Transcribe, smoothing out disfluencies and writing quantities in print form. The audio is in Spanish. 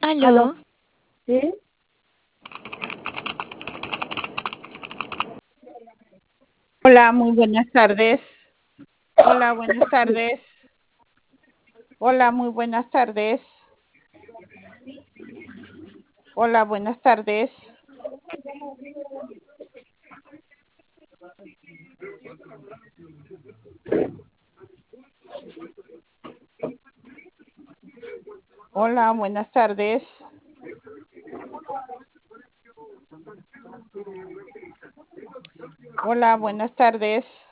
Aló, Aló, ¿sí? Hola, muy buenas tardes. Hola, buenas tardes. Hola, muy buenas tardes. Hola, buenas tardes. Hola, buenas tardes. Hola, buenas tardes.